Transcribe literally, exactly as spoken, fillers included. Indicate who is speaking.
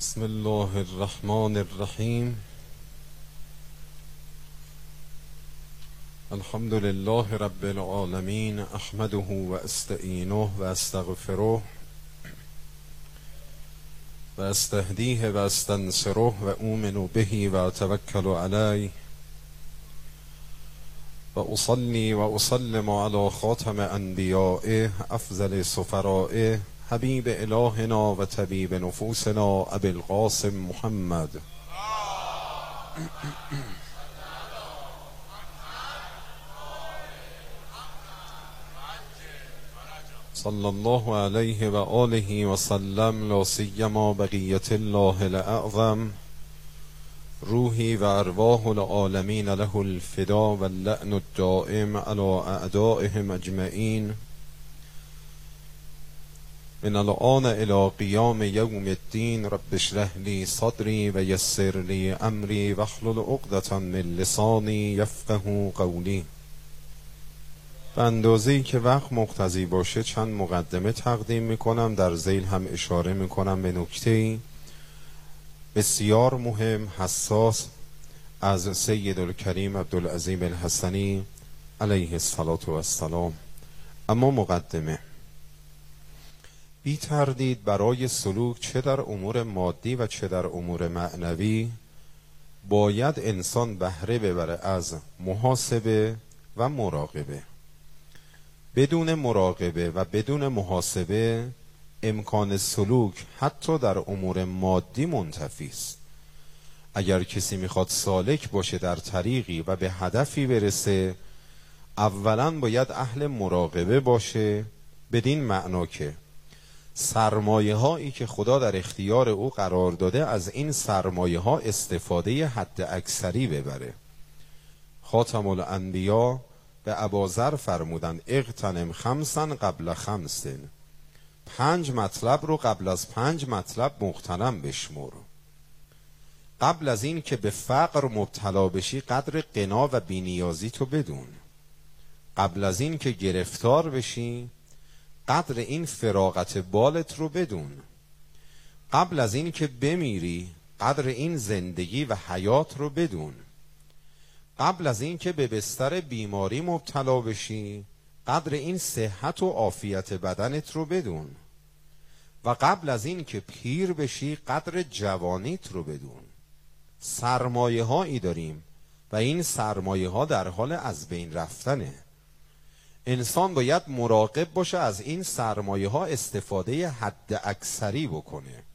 Speaker 1: بسم الله الرحمن الرحیم. الحمد لله رب العالمین، احمده و استعینه و استغفره و استهدیه و استنصره و اؤمن به و اتوکل علیه و اصلی و اسلم علی خاتم انبیائه افضل سفرائه حبیب الهنا و طبیب نفوسنا ابی القاسم محمد صلی الله علیه و آله و سلم. لا سیما بقیت الله الاعظم روحی و ارواح العالمین له الفدا و اللعن الدائم علی اعدائهم اجمعین من الآن الى قیام یوم الدین. رب اشرح لی صدری و یسر لی امری واحلل عقدة من لسانی یفقهوا قولی. به اندازه‌ای که وقت مقتضی باشه چند مقدمه تقدیم میکنم، در ذیل هم اشاره میکنم به نکته‌ای بسیار مهم حساس از سید الکریم عبدالعظیم الحسنی علیه الصلاة و السلام. اما مقدمه: بی تردید برای سلوک چه در امور مادی و چه در امور معنوی باید انسان بهره ببره از محاسبه و مراقبه. بدون مراقبه و بدون محاسبه امکان سلوک حتی در امور مادی منتفی است. اگر کسی میخواد سالک باشه در طریقی و به هدفی برسه، اولا باید اهل مراقبه باشه، بدین معنا که سرمایه هایی که خدا در اختیار او قرار داده از این سرمایه ها استفاده حد اکثری ببره. خاتم الانبیا به ابوذر فرمودند اغتنم خمسا قبل خمسن، پنج مطلب رو قبل از پنج مطلب مغتنم بشمر. قبل از این که به فقر مبتلا بشی قدر غنا و بینیازی تو بدون. قبل از این که گرفتار بشی قدر این فراغت بالت رو بدون. قبل از این که بمیری قدر این زندگی و حیات رو بدون. قبل از این که به بستر بیماری مبتلا بشی قدر این صحت و عافیت بدنت رو بدون. و قبل از این که پیر بشی قدر جوانیت رو بدون. سرمایه هایی داریم و این سرمایه ها در حال از بین رفتنه. انسان باید مراقب باشه از این سرمایه ها استفاده حد اکثری بکنه.